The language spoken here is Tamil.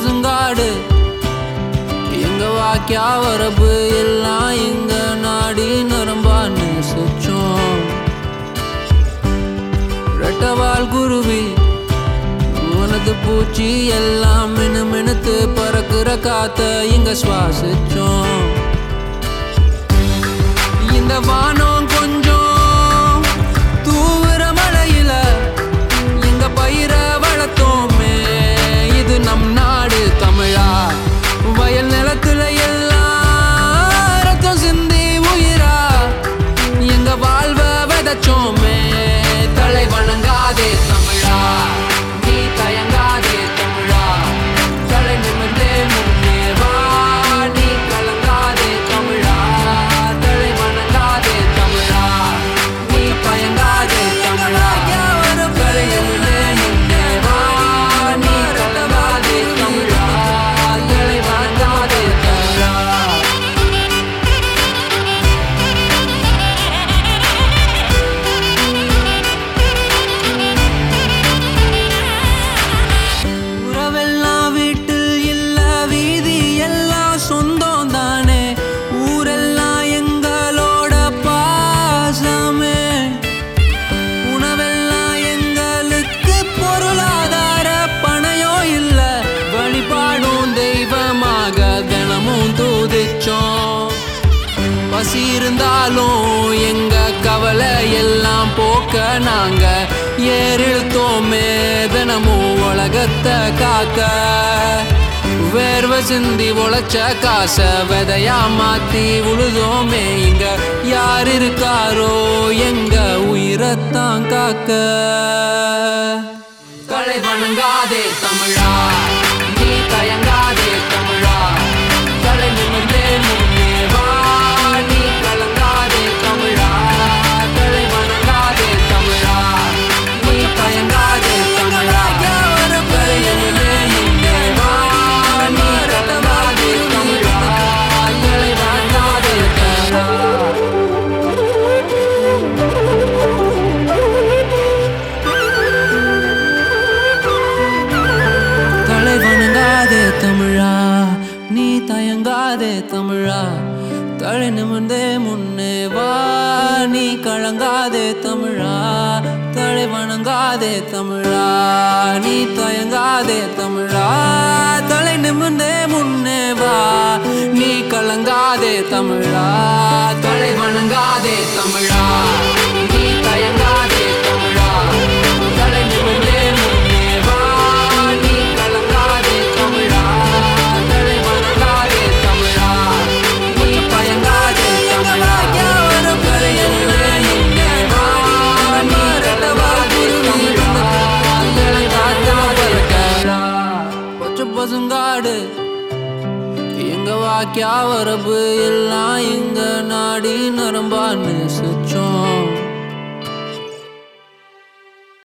பசுங்காடு எங்க வாக்கியா வரப்பு எல்லாம் எங்க நாடி நரம்பான்னு சுச்சோம். ரெட்டவால் குருவி உனது பூச்சி எல்லாம் மினு மினுத்து பறக்குற காத்த இங்க சுவாசிச்சோம். இந்த வானம் கொஞ்சம் தூவுற மழையில எங்க பயிர வளர்த்தோமே. இது நம் நாடு தமிழா. வயல் நிலத்துல எல்லாம் ரத்தம் சிந்தி உயிரா எங்க வாழ்வ விதைச்சோமே. தலை வணங்காதே தமிழா, நீ தயங்காதே தமிழா. தலை நிமிர்ந்தே முன்னே வா, நீ கலங்காதே தமிழா. தலை வணங்காதே தமிழா, நீ தயங்காதே தமிழா. தலை நிமிர்ந்தே முன்னே வா, நீ கலங்காதே தமிழா. தலை வணங்காதே தமிழா. உறவெல்லாம் வீட்டில் இல்ல, வீதி எல்லாம் சொந்தம் தானே. ஊரெல்லாம் எங்களோட பாசமே. உணவெல்லாம் எங்களுக்கு பொருளாதார பணையம் இல்ல. வழிபாடும் தெய்வமாக தினமும் தூதிச்சோம். பசி இருந்தாலும் எங்க கவலை எல்லாம் போக்க நாங்க ஏறிழுத்தோமே. தினமும் உலகத்தை காக்க வேர்வை சிந்தி உழைச்ச காச விதையா மாத்தி உழுதோமே. இங்க யார் இருக்காரோ எங்க உயிரத்தான் காக்க. தலை வணங்காதே தமிழா, நீ தயங்காதே தமிழா. தலை நிமிர்ந்தே முன்னே வா, நீ கலங்காதே தமிழா. தலை வணங்காதே தமிழா, நீ தயங்காதே தமிழா. தலை நிமிர்ந்தே முன்னே வா, நீ கலங்காதே தமிழா. தலை வணங்காதே தமிழா. தலை வணங்காதே தமிழா, நீ தயங்காதே தமிழா. தலை நிமிர்ந்தே முன்னே வா, நீ கலங்காதே தமிழா. தலை வணங்காதே தமிழா, நீ தயங்காதே தமிழா. தலை நிமிர்ந்தே முன்னே வா, நீ கலங்காதே தமிழா. தலை வணங்காதே தமிழா, நீ தயங்காதே தமிழா. தலை நிமிர்ந்தே முன்னே வா, நீ கலங்காதே தமிழா. தலை வணங்காதே தமிழா, நீ தயங்காதே தமிழா. தலை நிமிர்ந்தே முன்னே வா, நீ கலங்காதே தமிழா. தலை வணங்காதே தமிழா. பச்சை பசுங்காடு எங்க வாக்கியா வரப்பு எல்லாம் எங்க நாடி நரம்பான்னு